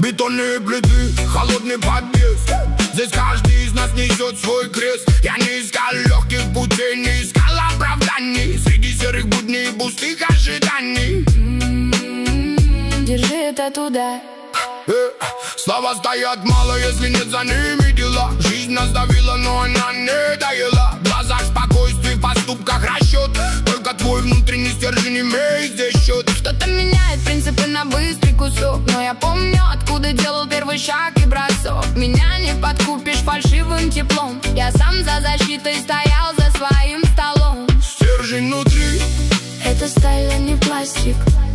Бетонные плиты, холодный подъезд. Здесь каждый из нас несет свой крест. Я не искал легких путей, не искал оправданий среди серых будней и пустых ожиданий. Держи это туда. Слова стоят мало, если нет за ними дела. Жизнь нас давила, но она не доела. В глазах спокойствие, в поступках расчет. Только твой внутренний стержень имеет здесь счет. Что-то меняет принципы на быстрый кусок. Но я помню, откуда делал первый шаг и бросок. Меня не подкупишь фальшивым теплом. Я сам за защитой стоял за своим столом. Стержень внутри. Это сталь, а не пластик.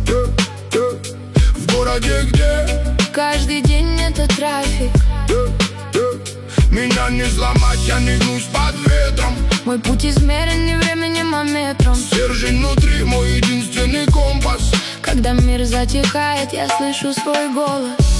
В городе, где каждый день это трафик. Меня не сломать, я не гнусь под ветром. Мой путь измерен не временем, а метром. Стержень внутри, мой единственный компас. Когда мир затихает, я слышу свой голос.